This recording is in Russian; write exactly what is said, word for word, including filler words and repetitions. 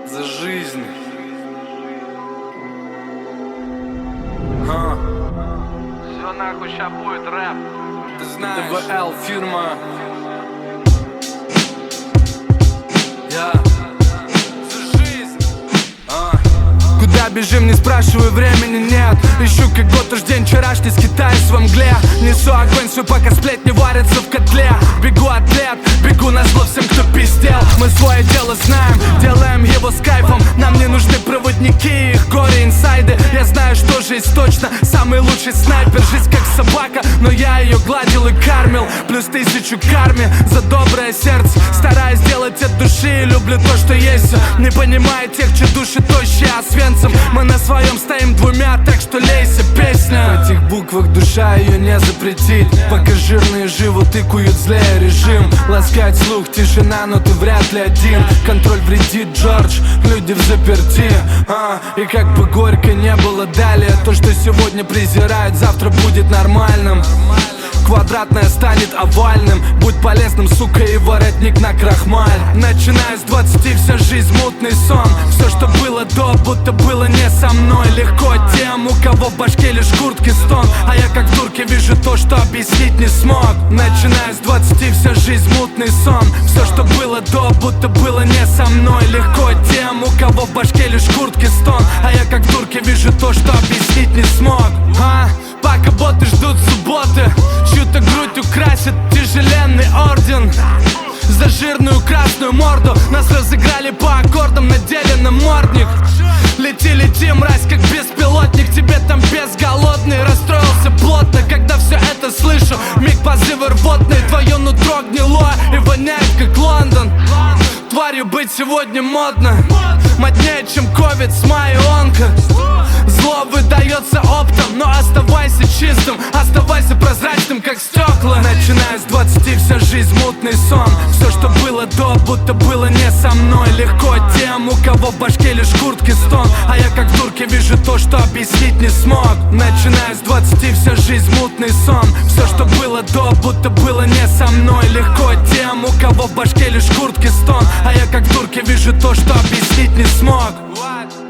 за жизнь. А. Все нахуй, ща будет рэп. Ты знаешь, ДВЛ фирма. Я за жизнь. А. Куда бежим, не спрашивай, времени нет. Ищу как год уж день вчерашний, скитаюсь во мгле. Несу огонь свой, пока сплетни варятся в котле. Бегу от лет, бегу на зло всем, кто пиздел. Мы свое дело знаем, делаем его с кайфом. Нам не нужны проводники, их горе, инсайды. Я знаю, что жизнь точно самый лучший снайпер. Жизнь как собака, но я ее гладил и кормил. Плюс тысячу карме за доброе сердце. Стараюсь делать от души, люблю то, что есть. Не понимаю тех, чьи души тощие, а свинцем мы на своем стоим двумя, так что лейся, песня. В этих буквах душа ее не запретить. Пока жирные живо тыкают злее режим. Ласкать слух, тишина, но ты вряд ли один. Контроль вредит, Джордж, люди в заперти. а, И как бы горько не было далее, то, что сегодня презирают, завтра будет нормальным. Квадратное станет овальным. Будь полезным, сука, и воротник на крахмаль. Начиная с двадцати, вся жизнь мутный сон. Все, что было до, будто было не со мной. Легко тем, у кого в башке лишь куртки стон. А я как в дурке вижу то, что объяснить не смог. Начиная с двадцати, вся жизнь мутный сон. Все, что было до, будто было не со мной. Легко тем, у кого в башке лишь куртки стон. А я как в дурке вижу то, что объяснить не смог. а? Пока боты ждут субботы, чью-то грудь украсит тяжеленный орден. За жирную красную морду нас разыграли по аккордам, надели на мордник. Лети, лети, мразь, как беспилотник. Тебе там без голодный. Расстроился плотно, когда все это слышу. Миг позывы рвотные, твое нутро гнило и воняет, как Лондон. Тварью быть сегодня модно, моднее, чем ковид с майонка. Зло выдается оптом, но оставайся чистым, оставайся прозрачным, как стекла. Начиная с двадцати, вся жизнь мутный сон. Все, что было до, будто было не со мной. Легко тем, у кого в башке лишь куртки стон. А я как в дурке вижу то, что объяснить не смог. Начиная с двадцати, вся жизнь мутный сон. Все, что было до, будто было не со мной. Легко тем, у кого в башке лишь куртки стон. А я как в дурке вижу то, что объяснить не смог.